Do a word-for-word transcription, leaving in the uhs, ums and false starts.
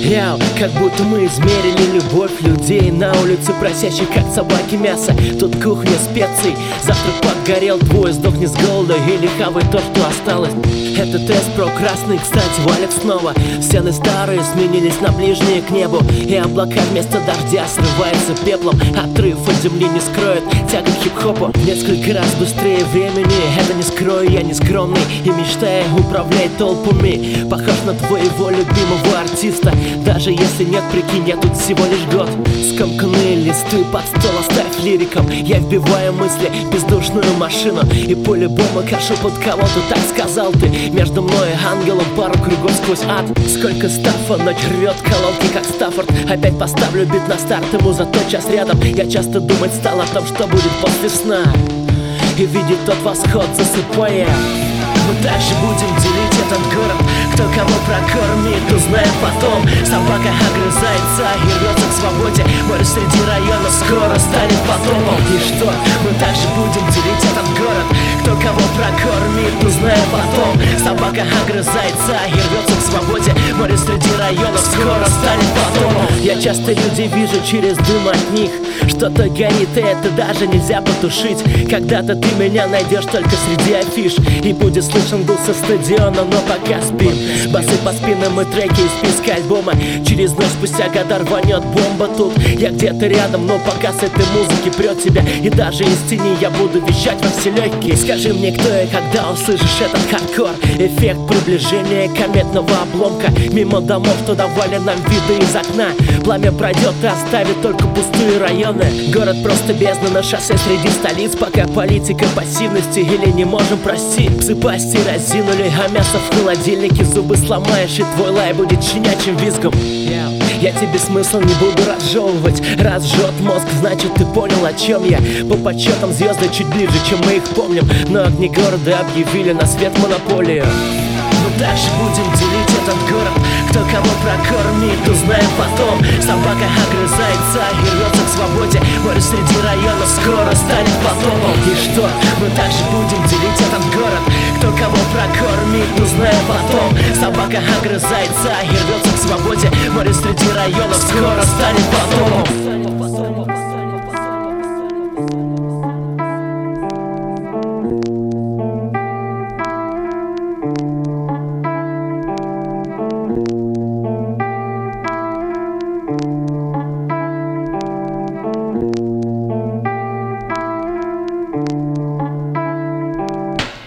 Яу, как будто мы измерили любовь людей на улице, просящих как собаки мясо. Тут кухня специй, завтрак подгорел, двое сдохни с голода или хавай то, что осталось. Это тест про красный, кстати, валит снова. Стены старые сменились на ближние к небу, и облака вместо дождя срываются пеплом. Отрыв от земли не скроет тяга к хип-хопу. Несколько раз быстрее времени, это не скрою, я не скромный и мечтаю управлять толпами. Похож на твоего любимого артиста, даже если нет, прикинь, я тут всего лишь год. Скомканные листы под стол оставь лириком. Я вбиваю мысли в бездушную машину, и по-любому кашу под кого-то, так сказал ты. Между мной и ангелом пару кругов сквозь ад. Сколько стафа, ночь рвет колонки, как Стаффорд. Опять поставлю бит на старт, ему зато час рядом. Я часто думать стал о том, что будет после сна, и видеть тот восход, засыпая. Мы также будем делить этот город. Кто кого прокормит, узнаем потом. Собака огрызается и рвется к свободе. Море среди районов скоро станет потопом. И что? Мы также будем делить этот город. Кто кого прокормит, узнаем потом. Собака огрызается и рвется к свободе. Море среди районов скоро станет потопом. Я часто людей вижу через дым от них. Что-то горит, и это даже нельзя потушить. Когда-то ты меня найдешь только среди афиш, и будет слышен гул со стадиона, но пока спим. Басы по спинам и треки из списка альбома. Через ночь спустя года рванет бомба тут. Я где-то рядом, но пока с этой музыки прет тебя. И даже из тени я буду вещать во все легкие. Скажи мне, кто я, когда услышишь этот хардкор. Эффект приближения кометного обломка. Мимо домов, что давали нам виды из окна. Пламя пройдет и оставит только пустые районы. Город просто бездна на шоссе среди столиц. Пока политика пассивности или не можем простить. Псы пасти разинули, а мясо в холодильнике. Зубы сломаешь, и твой лай будет щенячьим визгом. Я тебе смысл не буду разжевывать. Раз жжет мозг, значит ты понял, о чем я. По подсчетам звезды чуть ближе, чем мы их помним. Но огни города объявили на свет монополию. Мы также будем делить этот город. Кто кого прокормит, узнаем потом. Собака огрызается и рвется к свободе. Море среди районов скоро станет потопом. И что? Мы также будем делить этот город. Кто кого прокормит, узнаем потом. Собака огрызается и рвется к свободе. Море среди районов скоро станет потопом.